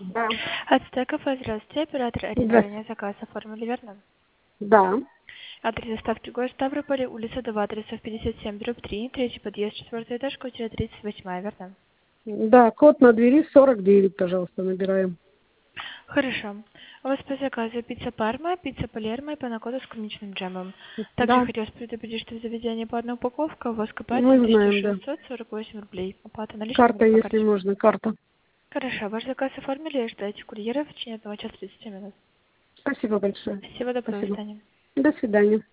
Да. Ацтек кафе, здравствуйте. Оператор Арина. Здравствуйте. Ранее заказ оформили, верно? Да. Адрес доставки город Ставрополь, улица 2, адресов 57/3, третий подъезд, 4-й этаж, квартира 38, верно? Да, код на двери 49, пожалуйста, набираем. Хорошо. У вас по заказу пицца Парма, пицца Палермо и панакота с клубничным джемом. Также Да, хотелось предупредить, что в заведении по одной упаковке у вас КП мы знаем, да. 1648 рублей. Оплата наличными Карта, или по если карте? можно, карта. Хорошо. Ваш заказ оформили, ждайте курьера в течение 1 часа 30 минут. Спасибо большое. Всего доброго, до Спасибо. свидания. До свидания.